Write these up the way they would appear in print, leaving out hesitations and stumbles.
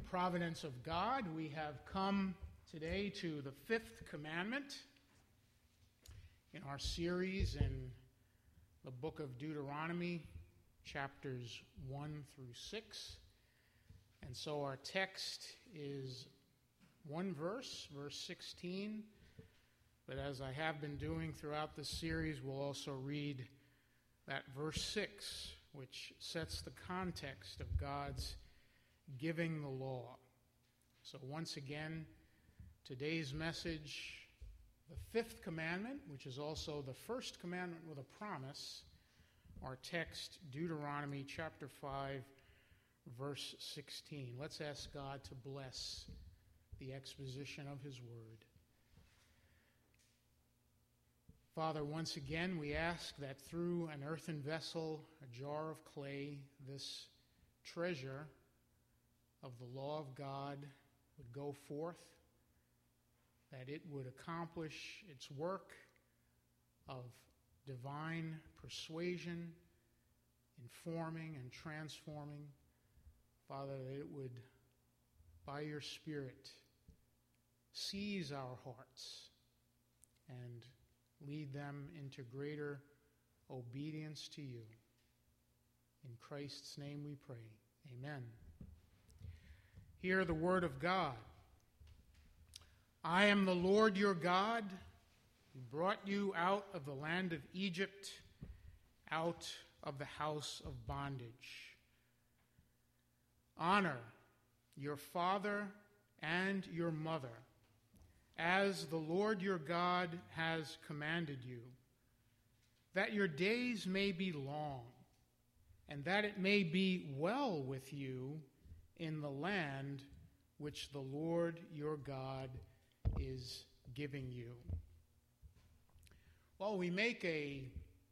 providence of God, we have come today to the fifth commandment in our series in the book of Deuteronomy, chapters 1 through 6. And so our text is one verse, verse 16. But as I have been doing throughout this series, we'll also read that verse 6, which sets the context of God's giving the law. So once again, today's message, the fifth commandment, which is also the first commandment with a promise, our text, Deuteronomy chapter 5, verse 16. Let's ask God to bless the exposition of his word. Father, once again, we ask that through an earthen vessel, a jar of clay, this treasure of the law of God would go forth, that it would accomplish its work of divine persuasion, informing and transforming. Father, that it would, by your Spirit, seize our hearts and lead them into greater obedience to you. In Christ's name we pray. Amen. Hear the word of God. I am the Lord your God, who brought you out of the land of Egypt, out of the house of bondage. Honor your father and your mother, as the Lord your God has commanded you, that your days may be long, and that it may be well with you in the land which the Lord your God is giving you. Well, we make a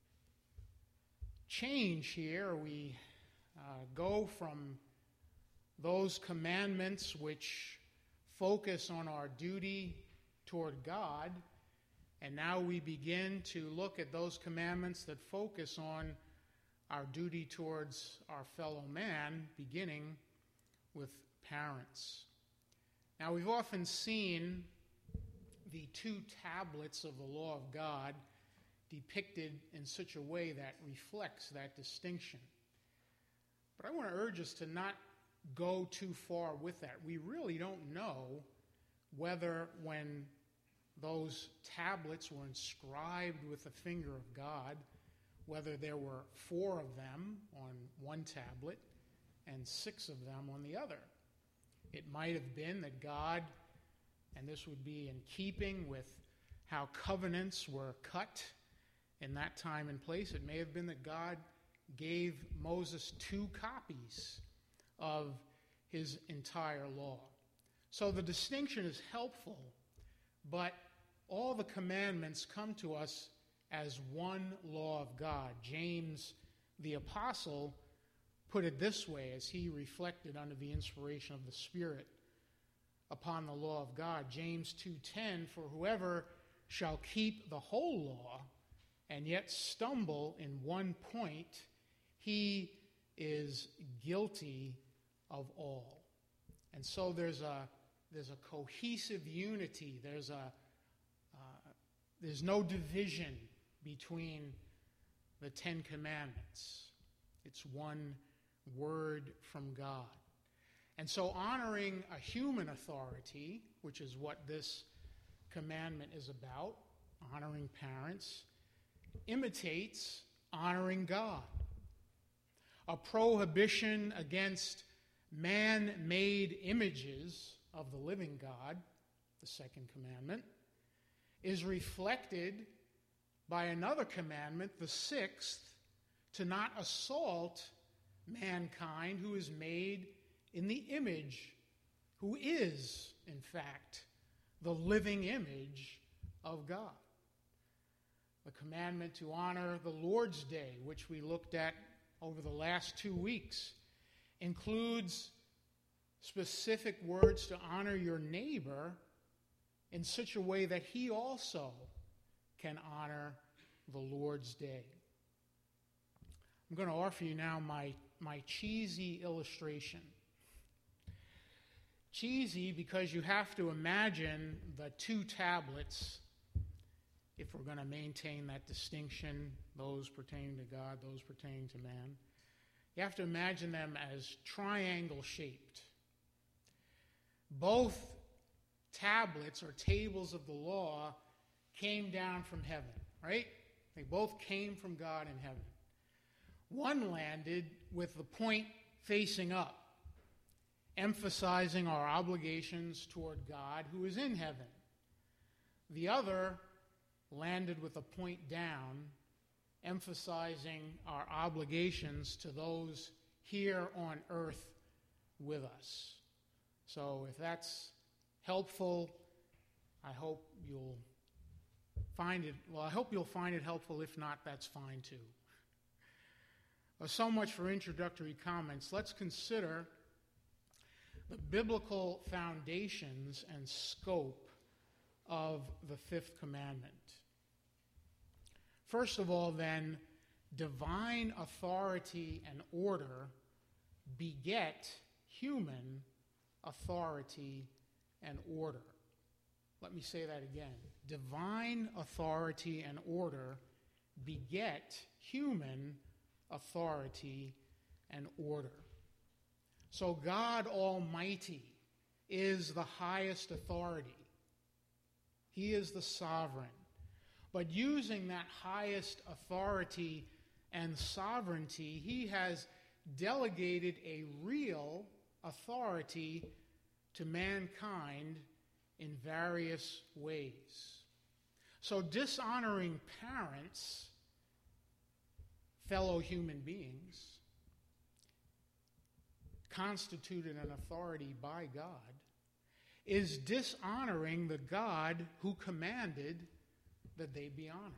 change here. We go from those commandments which focus on our duty toward God, and now we begin to look at those commandments that focus on our duty towards our fellow man, beginning with parents. Now, we've often seen the two tablets of the law of God depicted in such a way that reflects that distinction. But I want to urge us to not go too far with that. We really don't know whether when those tablets were inscribed with the finger of God, whether there were 4 of them on one tablet and 6 of them on the other. It might have been that God, and this would be in keeping with how covenants were cut in that time and place, it may have been that God gave Moses 2 copies of his entire law. So the distinction is helpful, but all the commandments come to us as one law of God. James, the apostle, put it this way as he reflected under the inspiration of the Spirit upon the law of God. James 2:10, for whoever shall keep the whole law and yet stumble in one point, he is guilty of all. And so there's a cohesive unity. There's no division between the 10 commandments. It's one word from God. And so honoring a human authority, which is what this commandment is about, honoring parents, imitates honoring God. A prohibition against man-made images of the living God, the second commandment, is reflected by another commandment, the sixth, to not assault mankind who is made in the image, who is, in fact, the living image of God. The commandment to honor the Lord's Day, which we looked at over the last 2 weeks, includes specific words to honor your neighbor in such a way that he also can honor the Lord's Day. I'm going to offer you now my cheesy illustration. cheesy because you have to imagine the two tablets, if we're going to maintain that distinction, those pertaining to God, those pertaining to man. You have to imagine them as triangle-shaped. Both tablets or tables of the law came down from heaven, right? They both came from God in heaven. One landed with the point facing up, emphasizing our obligations toward God who is in heaven. The other landed with a point down, emphasizing our obligations to those here on earth with us. So if that's helpful, I hope you'll find it, I hope you'll find it helpful. If not, that's fine too. So much for introductory comments. Let's consider the biblical foundations and scope of the fifth commandment. First of all, then, divine authority and order beget human authority and order. Let me say that again. Divine authority and order beget human authority and order. So God Almighty is the highest authority. He is the sovereign. But using that highest authority and sovereignty, he has delegated a real authority to mankind in various ways. So dishonoring parents, fellow human beings, constituted an authority by God, is dishonoring the God who commanded that they be honored.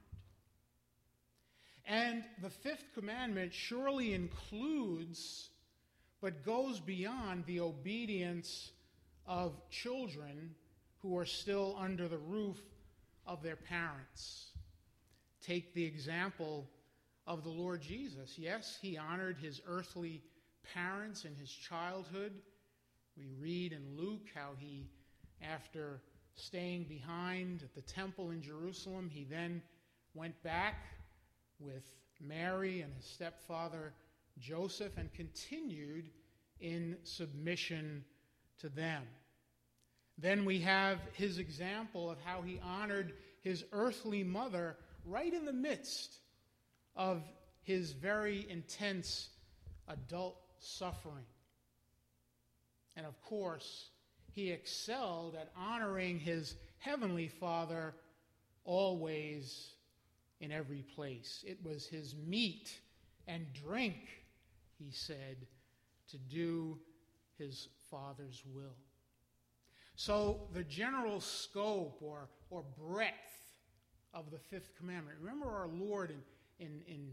And the fifth commandment surely includes, but goes beyond, the obedience of children who are still under the roof of their parents. Take the example of the Lord Jesus. Yes, he honored his earthly parents in his childhood. We read in Luke how he, after staying behind at the temple in Jerusalem, he then went back with Mary and his stepfather Joseph and continued in submission to them. Then we have his example of how he honored his earthly mother right in the midst of his very intense adult suffering. And of course, he excelled at honoring his heavenly Father always, in every place. It was his meat and drink, he said, to do his Father's will. So the general scope or breadth of the fifth commandment. Remember our Lord in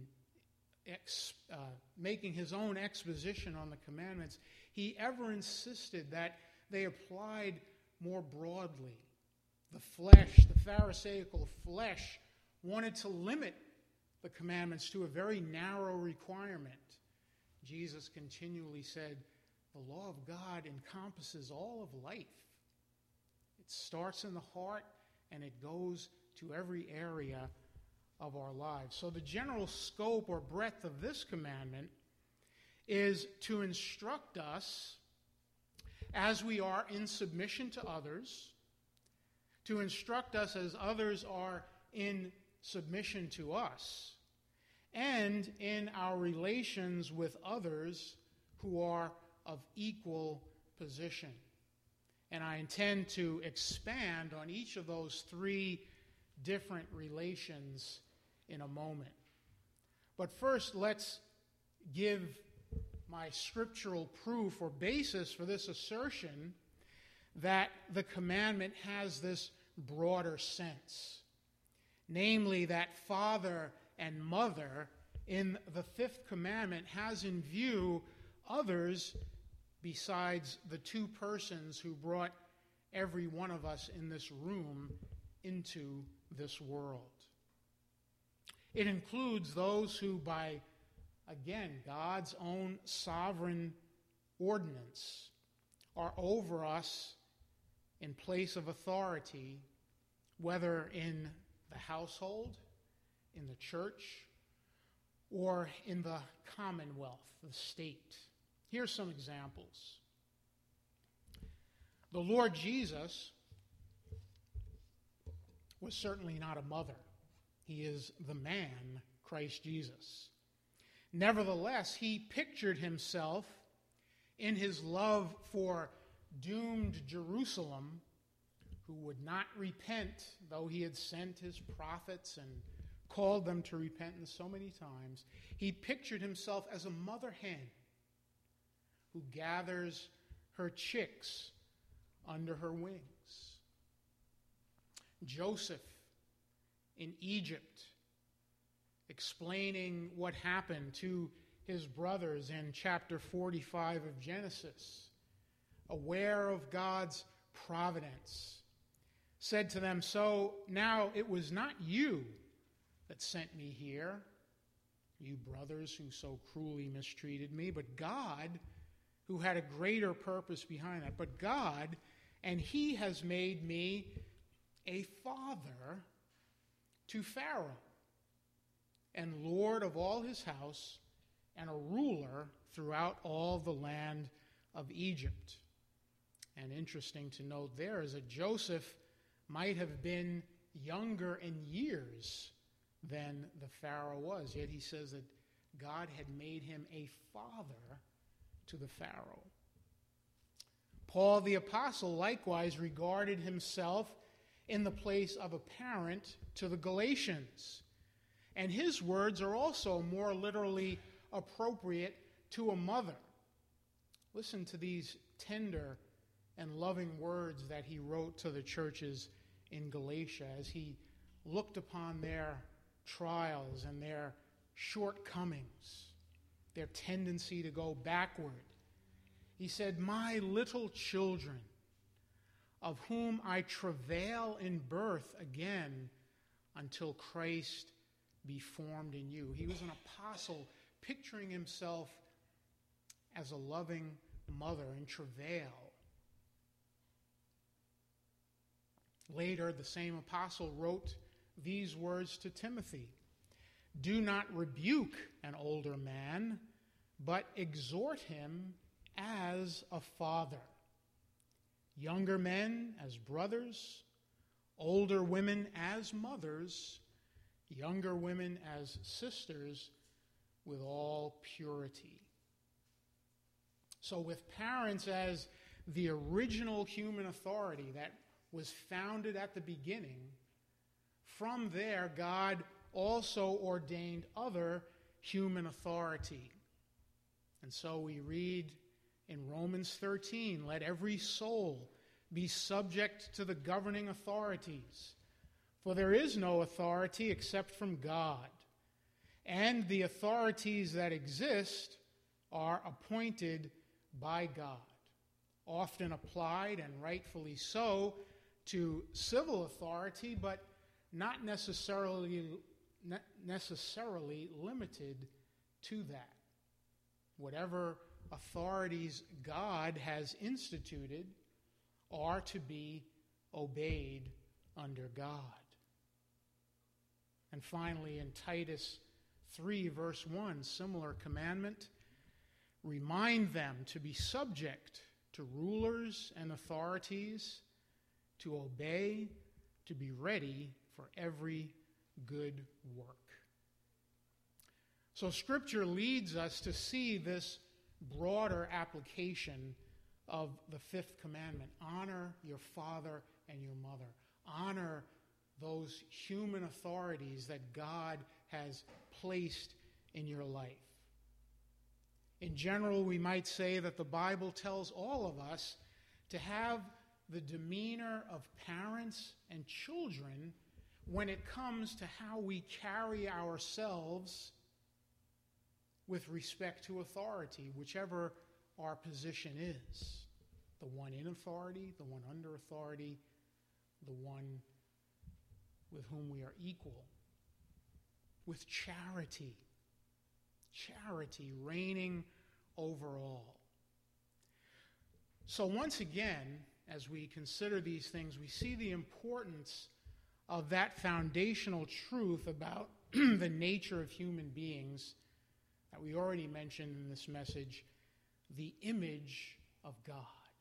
making his own exposition on the commandments, he ever insisted that they applied more broadly. The flesh, the Pharisaical flesh, wanted to limit the commandments to a very narrow requirement. Jesus continually said, the law of God encompasses all of life. It starts in the heart and it goes to every area of our lives. So the general scope or breadth of this commandment is to instruct us as we are in submission to others, to instruct us as others are in submission to us, and in our relations with others who are of equal position. And I intend to expand on each of those three different relations in a moment. But first, let's give my scriptural proof or basis for this assertion that the commandment has this broader sense. Namely, that father and mother in the fifth commandment has in view others besides the two persons who brought every one of us in this room into this world. It includes those who, by, again, God's own sovereign ordinance, are over us in place of authority, whether in the household, in the church, or in the commonwealth, the state. Here's some examples. The Lord Jesus was certainly not a mother. He is the man, Christ Jesus. Nevertheless, he pictured himself in his love for doomed Jerusalem, who would not repent, though he had sent his prophets and called them to repentance so many times. He pictured himself as a mother hen who gathers her chicks under her wings. Joseph in Egypt, explaining what happened to his brothers in chapter 45 of Genesis, aware of God's providence, said to them, "So now it was not you that sent me here, you brothers who so cruelly mistreated me, but God, who had a greater purpose behind that. But God, and he has made me a father to Pharaoh, and Lord of all his house, and a ruler throughout all the land of Egypt." And interesting to note there is that Joseph might have been younger in years than the Pharaoh was, yet he says that God had made him a father to the Pharaoh. Paul the Apostle likewise regarded himself in the place of a parent to the Galatians. And his words are also more literally appropriate to a mother. Listen to these tender and loving words that he wrote to the churches in Galatia as he looked upon their trials and their shortcomings, their tendency to go backward. He said, "My little children, of whom I travail in birth again until Christ be formed in you." He was an apostle picturing himself as a loving mother in travail. Later, the same apostle wrote these words to Timothy: "Do not rebuke an older man, but exhort him as a father. Younger men as brothers, older women as mothers, younger women as sisters, with all purity." So with parents as the original human authority that was founded at the beginning, from there God also ordained other human authority. And so we read in Romans 13, "Let every soul be subject to the governing authorities, for there is no authority except from God, and the authorities that exist are appointed by God, often applied, and rightfully so, to civil authority, but not necessarily limited to that. Whatever authorities God has instituted are to be obeyed under God." And finally, in Titus 3, verse 1, similar commandment: "Remind them to be subject to rulers and authorities, to obey, to be ready for every good work." So Scripture leads us to see this broader application of the fifth commandment: honor your father and your mother. Honor those human authorities that God has placed in your life. In general, we might say that the Bible tells all of us to have the demeanor of parents and children when it comes to how we carry ourselves with respect to authority, whichever our position is. The one in authority, the one under authority, the one with whom we are equal. With charity reigning over all. So once again, as we consider these things, we see the importance of that foundational truth about the nature of human beings that we already mentioned in this message, the image of God.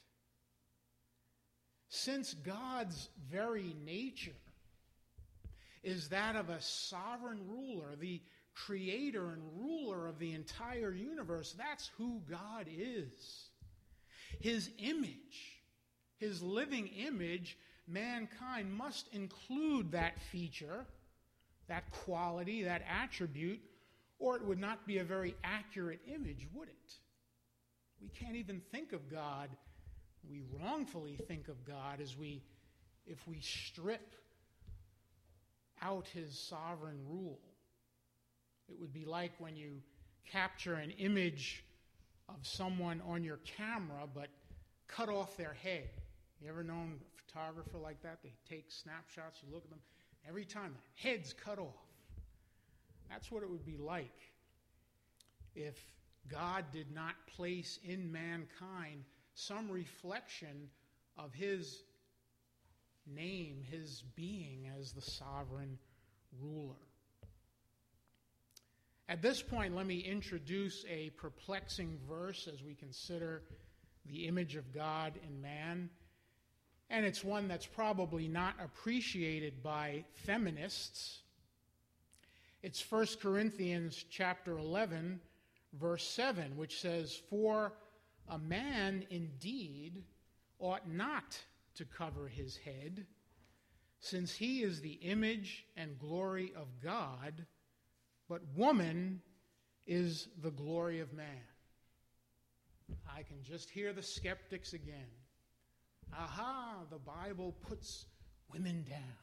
Since God's very nature is that of a sovereign ruler, the creator and ruler of the entire universe, that's who God is. His image, his living image, mankind must include that feature, that quality, that attribute, or it would not be a very accurate image, would it? We can't even think of God. We wrongfully think of God if we strip out his sovereign rule. It would be like when you capture an image of someone on your camera but cut off their head. You ever known a photographer like that? They take snapshots, you look at them, every time the head's cut off. That's what it would be like if God did not place in mankind some reflection of his name, his being as the sovereign ruler. At this point, let me introduce a perplexing verse as we consider the image of God in man. And it's one that's probably not appreciated by feminists. It's 1 Corinthians chapter 11, verse 7, which says, "For a man indeed ought not to cover his head, since he is the image and glory of God, but woman is the glory of man." I can just hear the skeptics again. Aha, the Bible puts women down.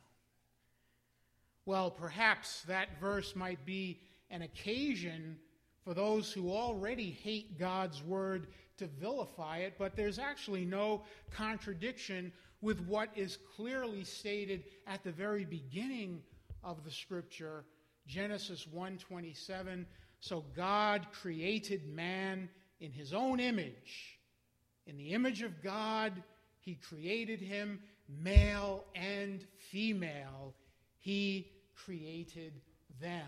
Well, perhaps that verse might be an occasion for those who already hate God's word to vilify it, but there's actually no contradiction with what is clearly stated at the very beginning of the scripture, Genesis 1:27. So God created man in his own image. In the image of God, he created him, male and female. He created them.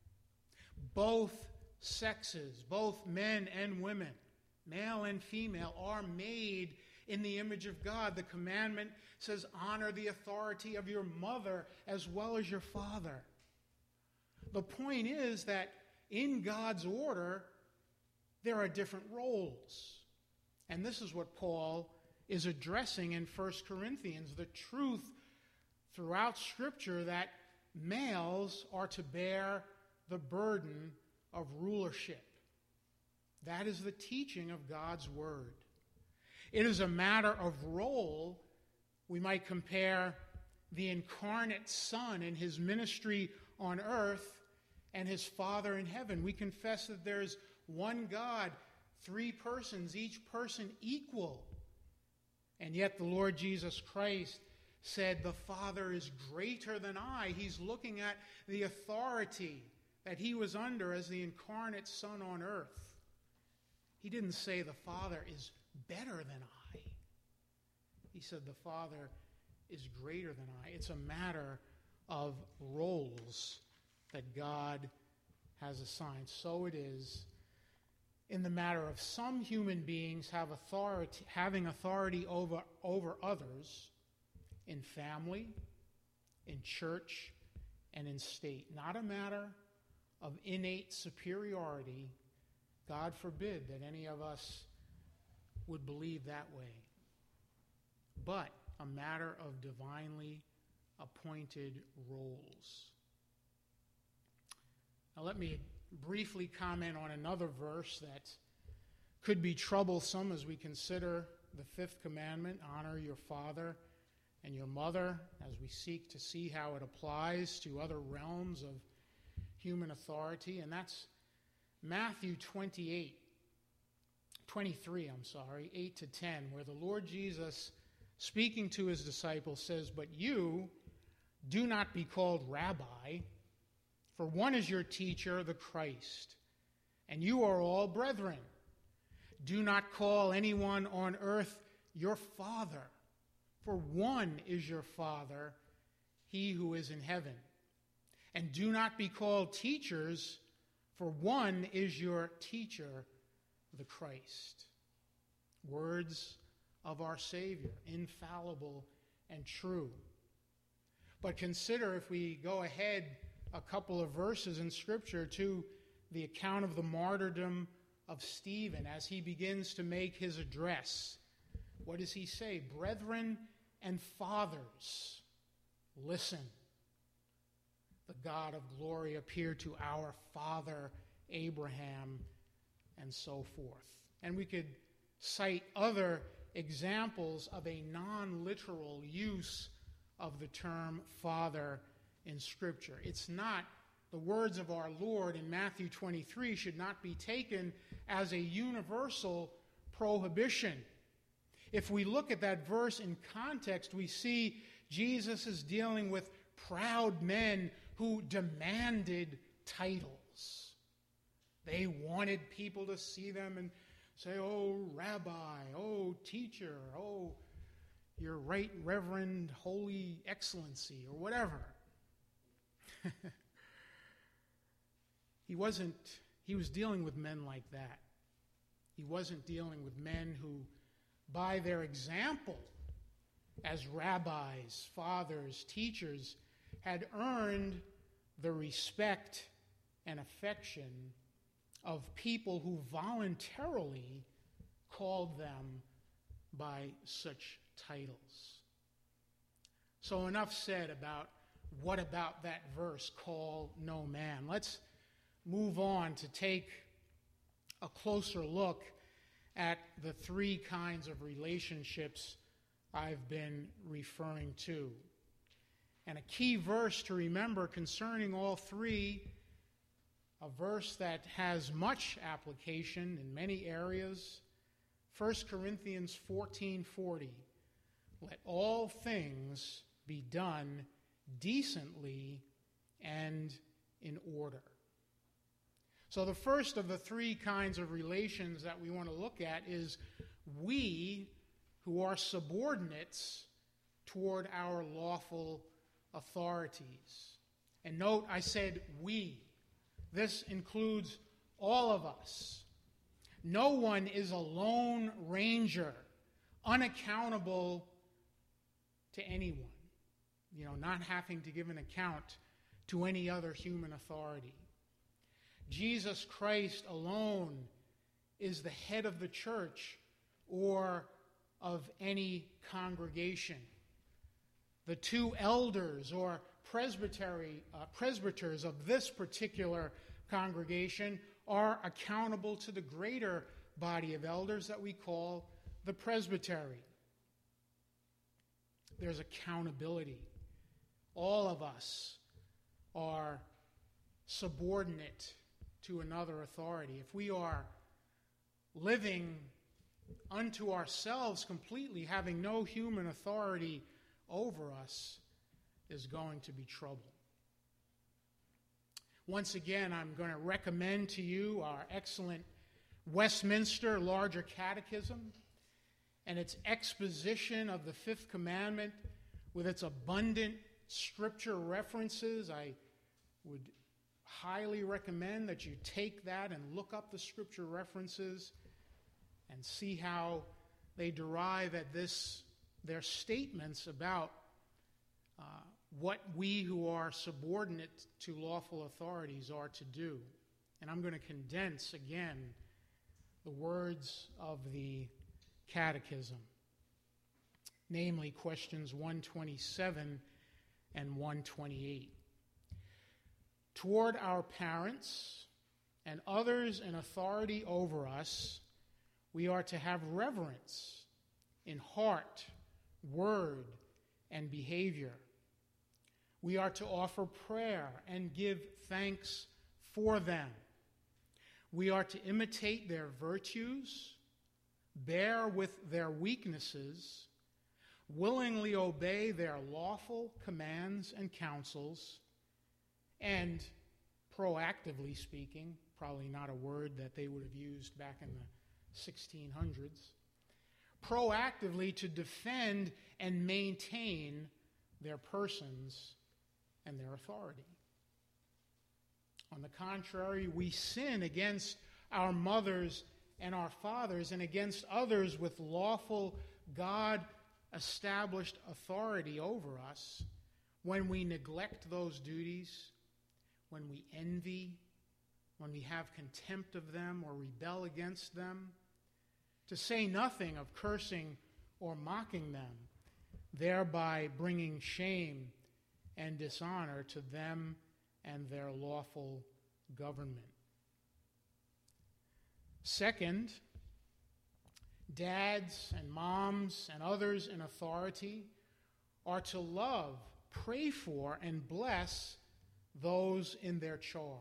Both sexes, both men and women, male and female, are made in the image of God. The commandment says, honor the authority of your mother as well as your father. The point is that in God's order, there are different roles. And this is what Paul is addressing in 1 Corinthians, the truth throughout Scripture that males are to bear the burden of rulership. That is the teaching of God's Word. It is a matter of role. We might compare the incarnate Son in his ministry on earth and his Father in heaven. We confess that there's one God, three persons, each person equal. And yet the Lord Jesus Christ said, the Father is greater than I. He's looking at the authority that he was under as the incarnate Son on earth. He didn't say the Father is better than I. He said the Father is greater than I. It's a matter of roles that God has assigned. So it is in the matter of some human beings having authority over others in family, in church, and in state. Not a matter of innate superiority. God forbid that any of us would believe that way. But a matter of divinely appointed roles. Now let me briefly comment on another verse that could be troublesome as we consider the fifth commandment, honor your father and your mother, as we seek to see how it applies to other realms of human authority, and that's Matthew 23, 8 to 10, where the Lord Jesus, speaking to his disciples, says, "But you do not be called rabbi, for one is your teacher, the Christ, and you are all brethren. Do not call anyone on earth your Father. For one is your Father, he who is in heaven. And do not be called teachers, for one is your teacher, the Christ. Words of our Savior, infallible and true. But consider, if we go ahead a couple of verses in Scripture to the account of the martyrdom of Stephen as he begins to make his address. What does he say? Brethren and fathers, listen. The God of glory appeared to our father Abraham, and so forth. And we could cite other examples of a non-literal use of the term father in Scripture. It's not, the words of our Lord in Matthew 23 should not be taken as a universal prohibition. If we look at that verse in context, we see Jesus is dealing with proud men who demanded titles. They wanted people to see them and say, "Oh, Rabbi, oh, teacher, oh, your right reverend, holy excellency," or whatever. He was dealing with men like that. He wasn't dealing with men who, by their example as rabbis, fathers, teachers, had earned the respect and affection of people who voluntarily called them by such titles. So enough said about what about that verse, call no man. Let's move on to take a closer look at the three kinds of relationships I've been referring to. And a key verse to remember concerning all three, a verse that has much application in many areas, 1 Corinthians 14:40. Let all things be done decently and in order. So the first of the three kinds of relations that we want to look at is we who are subordinates toward our lawful authorities. And note, I said we. This includes all of us. No one is a lone ranger, unaccountable to anyone. Not having to give an account to any other human authority. Jesus Christ alone is the head of the church or of any congregation. The two elders or presbyters of this particular congregation are accountable to the greater body of elders that we call the presbytery. There's accountability. All of us are subordinate to another authority. If we are living unto ourselves completely, having no human authority over us, is going to be trouble. Once again, I'm going to recommend to you our excellent Westminster Larger Catechism and its exposition of the Fifth Commandment with its abundant Scripture references. I would highly recommend that you take that and look up the Scripture references and see how they derive at their statements about what we who are subordinate to lawful authorities are to do. And I'm going to condense again the words of the Catechism, namely questions 127 and 128. Toward our parents and others in authority over us, we are to have reverence in heart, word, and behavior. We are to offer prayer and give thanks for them. We are to imitate their virtues, bear with their weaknesses, willingly obey their lawful commands and counsels, and proactively speaking, probably not a word that they would have used back in the 1600s, proactively to defend and maintain their persons and their authority. On the contrary, we sin against our mothers and our fathers and against others with lawful God-established authority over us when we neglect those duties, when we envy, when we have contempt of them or rebel against them, to say nothing of cursing or mocking them, thereby bringing shame and dishonor to them and their lawful government. Second, dads and moms and others in authority are to love, pray for, and bless those in their charge.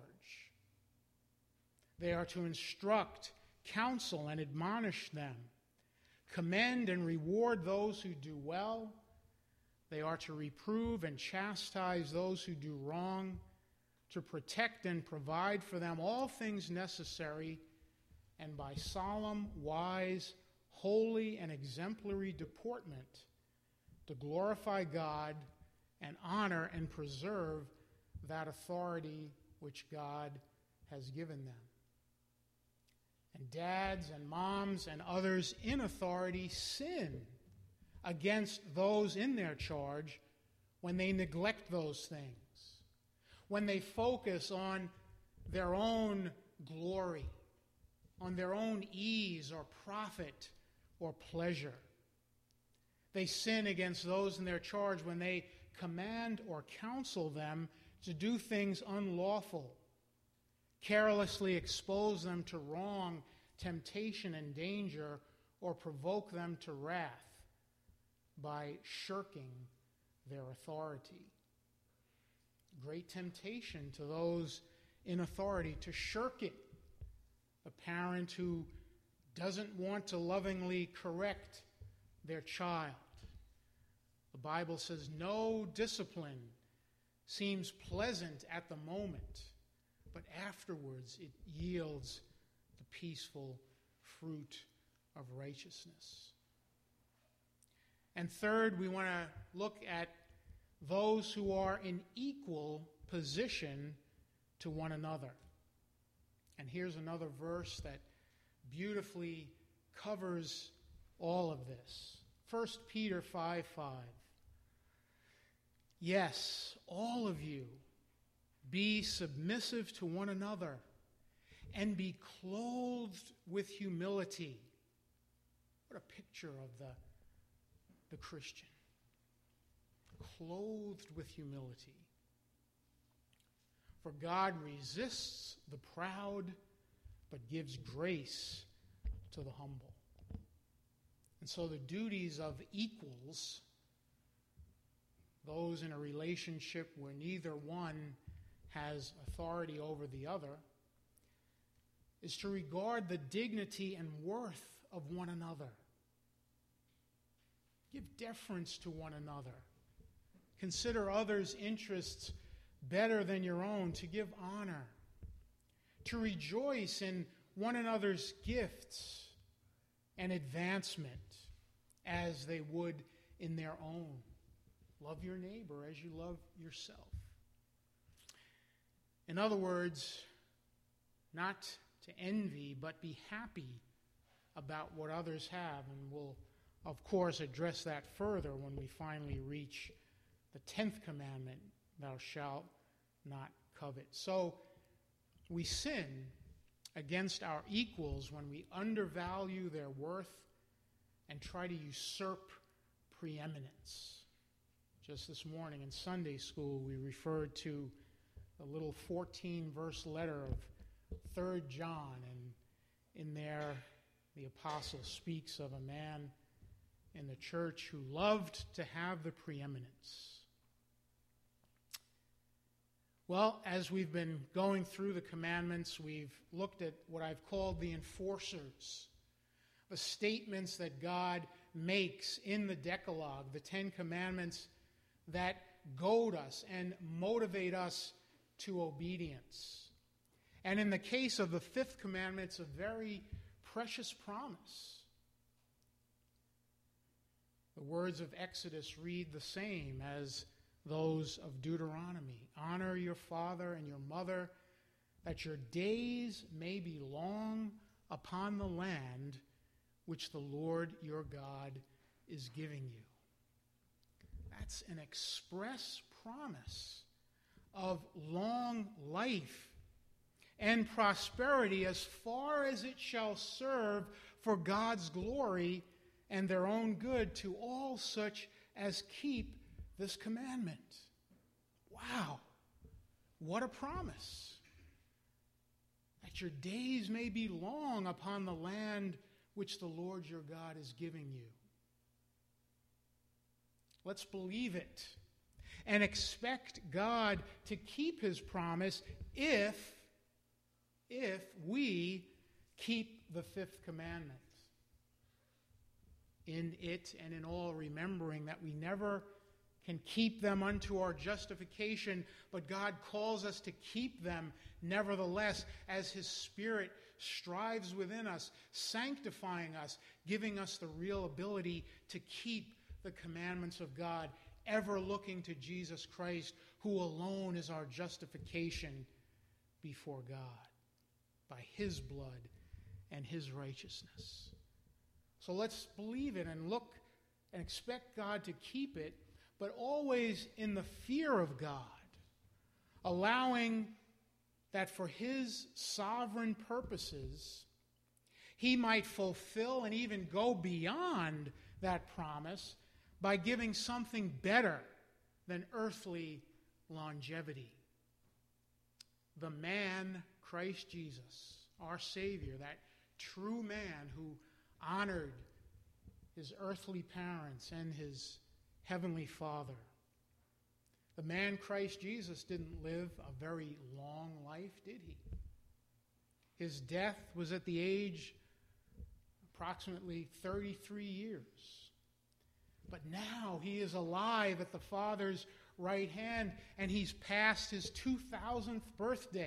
They are to instruct, counsel, and admonish them, commend and reward those who do well. They are to reprove and chastise those who do wrong, to protect and provide for them all things necessary, and by solemn, wise, holy, and exemplary deportment to glorify God and honor and preserve that authority which God has given them. And dads and moms and others in authority sin against those in their charge when they neglect those things, when they focus on their own glory, on their own ease or profit or pleasure. They sin against those in their charge when they command or counsel them to do things unlawful, carelessly expose them to wrong, temptation, and danger, or provoke them to wrath by shirking their authority. Great temptation to those in authority to shirk it. A parent who doesn't want to lovingly correct their child. The Bible says no discipline seems pleasant at the moment, but afterwards it yields the peaceful fruit of righteousness. And third, we want to look at those who are in equal position to one another. And here's another verse that beautifully covers all of this. 1 Peter 5:5. Yes, all of you, be submissive to one another and be clothed with humility. What a picture of the Christian. Clothed with humility. For God resists the proud, but gives grace to the humble. And so the duties of equals, those in a relationship where neither one has authority over the other, is to regard the dignity and worth of one another. Give deference to one another. Consider others' interests better than your own, to give honor, to rejoice in one another's gifts and advancement as they would in their own. Love your neighbor as you love yourself. In other words, not to envy, but be happy about what others have. And we'll, of course, address that further when we finally reach the 10th commandment, thou shalt not covet. So we sin against our equals when we undervalue their worth and try to usurp preeminence. Just this morning in Sunday school, we referred to the little 14-verse letter of 3 John, and in there the apostle speaks of a man in the church who loved to have the preeminence. Well, as we've been going through the commandments, we've looked at what I've called the enforcers, the statements that God makes in the Decalogue, the 10 commandments that goad us and motivate us to obedience. And in the case of the 5th commandment, it's a very precious promise. The words of Exodus read the same as those of Deuteronomy. Honor your father and your mother, that your days may be long upon the land which the Lord your God is giving you. That's an express promise of long life and prosperity as far as it shall serve for God's glory and their own good to all such as keep this commandment. Wow, what a promise! That your days may be long upon the land which the Lord your God is giving you. Let's believe it and expect God to keep his promise if we keep the fifth commandment. In it and in all, remembering that we never can keep them unto our justification, but God calls us to keep them nevertheless as his Spirit strives within us, sanctifying us, giving us the real ability to keep the commandments of God, ever looking to Jesus Christ, who alone is our justification before God by his blood and his righteousness. So let's believe it and look and expect God to keep it, but always in the fear of God, allowing that for his sovereign purposes, he might fulfill and even go beyond that promise by giving something better than earthly longevity. The man, Christ Jesus, our Savior, that true man who honored his earthly parents and his heavenly Father. The man Christ Jesus didn't live a very long life, did he? His death was at the age approximately 33 years. But now he is alive at the Father's right hand, and he's past his 2000th birthday.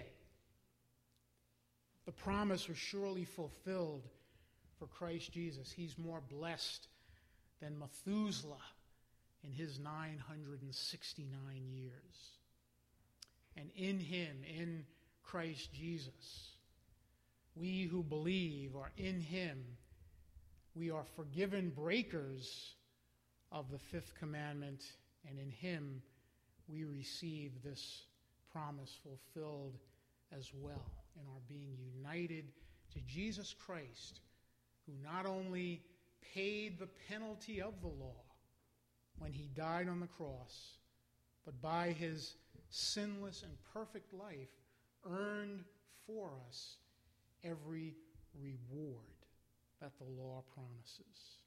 The promise was surely fulfilled for Christ Jesus. He's more blessed than Methuselah in his 969 years. And in him, in Christ Jesus, we who believe are in him, we are forgiven breakers of the fifth commandment, and in him we receive this promise fulfilled as well in our being united to Jesus Christ, who not only paid the penalty of the law when he died on the cross, but by his sinless and perfect life earned for us every reward that the law promises.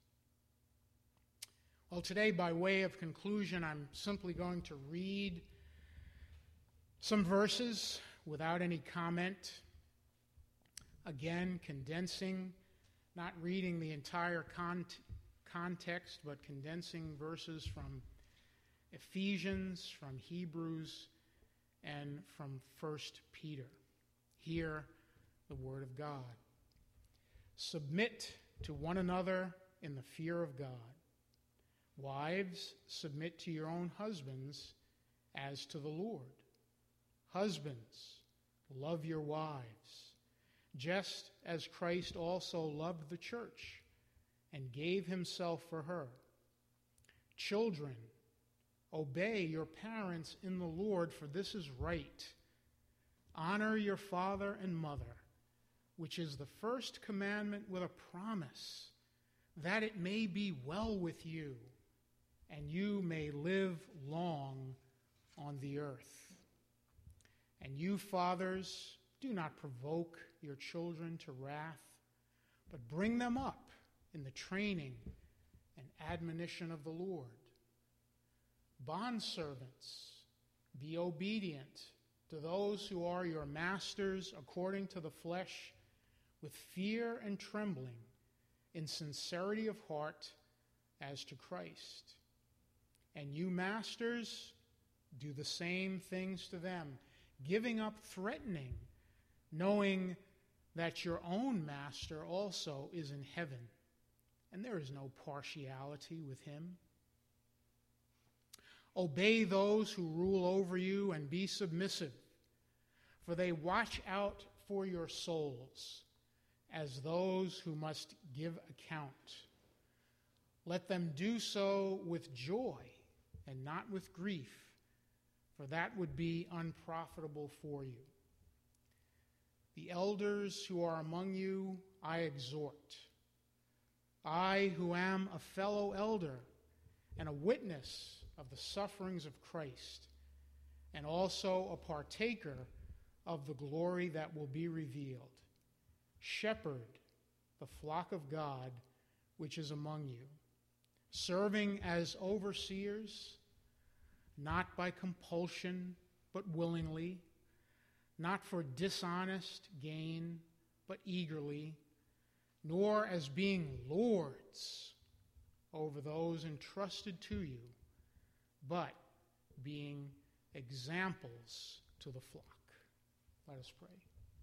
Well, today, by way of conclusion, I'm simply going to read some verses without any comment. Again, condensing, not reading the entire context, but condensing verses from Ephesians, from Hebrews, and from 1 Peter. Hear the word of God. Submit to one another in the fear of God. Wives, submit to your own husbands as to the Lord. Husbands, love your wives, just as Christ also loved the church and gave himself for her. Children, obey your parents in the Lord, for this is right. Honor your father and mother, which is the first commandment with a promise, that it may be well with you, and you may live long on the earth. And you, fathers, do not provoke your children to wrath, but bring them up in the training and admonition of the Lord. Bondservants, be obedient to those who are your masters according to the flesh, with fear and trembling, in sincerity of heart, as to Christ. And you, masters, do the same things to them, giving up threatening, knowing that your own master also is in heaven. and there is no partiality with him. Obey those who rule over you and be submissive, for they watch out for your souls as those who must give account. Let them do so with joy and not with grief, for that would be unprofitable for you. The elders who are among you I exhort. I, who am a fellow elder and a witness of the sufferings of Christ, and also a partaker of the glory that will be revealed, shepherd the flock of God which is among you, serving as overseers, not by compulsion, but willingly, not for dishonest gain, but eagerly, nor as being lords over those entrusted to you, but being examples to the flock. Let us pray.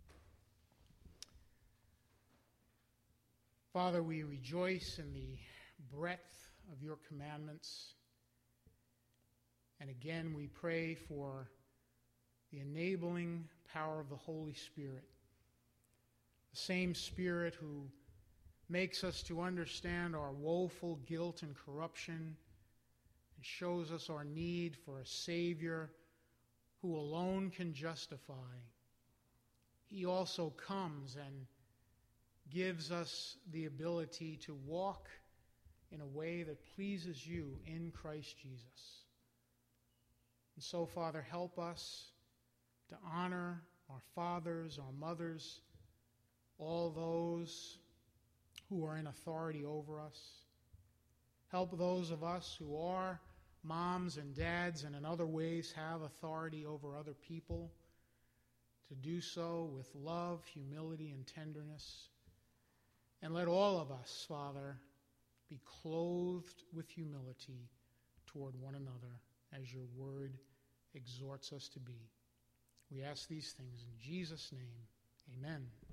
Father, we rejoice in the breadth of your commandments. And again, we pray for the enabling power of the Holy Spirit, the same Spirit who makes us to understand our woeful guilt and corruption and shows us our need for a Savior who alone can justify. He also comes and gives us the ability to walk in a way that pleases you in Christ Jesus. And so, Father, help us to honor our fathers, our mothers, all those who are in authority over us. Help those of us who are moms and dads and in other ways have authority over other people to do so with love, humility, and tenderness. And let all of us, Father, be clothed with humility toward one another as your word exhorts us to be. We ask these things in Jesus' name. Amen.